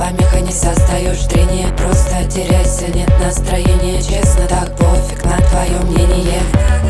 помеха, не создаешь трения. Просто теряйся, нет настроения. Честно, так пофиг на твое мнение.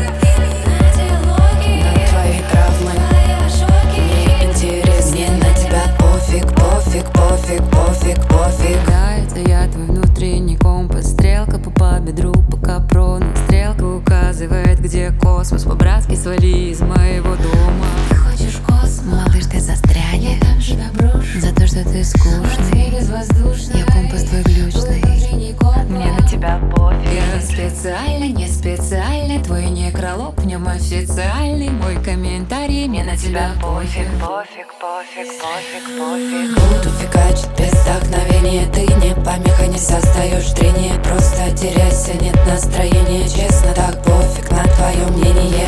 На твои травмы мне интересно. Мне на тебя пофиг, пофиг, пофиг, пофиг, пофиг. Да, это я твой внутренний компас. Стрелка по бедру, по капрону. Стрелка указывает, где космос. По-братски свали из моего дома. Ты хочешь космос? Малыш, ты застрянешь. Я там тебя брошу. За то, что ты скучный. Я компас твой глючный. Мне на тебя пофиг. Я специально, не специально. Твой некролог в нем официальный. Мой комментарий, мне на тебя пофиг. Пофиг, пофиг, пофиг, пофиг. Буду фигачить без вдохновения. Ты не помеха, не создаешь трения. Просто теряйся, нет настроения. Честно, так пофиг на твое мнение.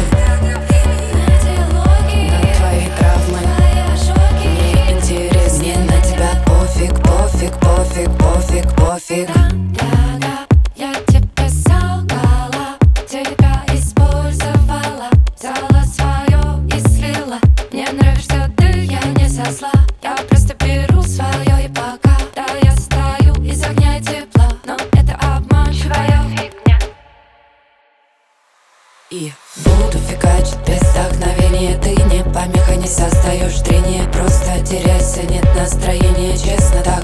На твои травмы мне интересно. Мне на тебя пофиг, пофиг, пофиг, пофиг, пофиг. Я тебя солгала, тебя использовала, взяла свое и слила. Мне нравишься ты, я не со зла. Я просто беру свое и пока. Да, я стою из огня и тепла, но это обманчивая фигня. И буду фигачить без вдохновения. Ты не помеха, не создаешь трения. Просто теряйся, нет настроения. Честно, так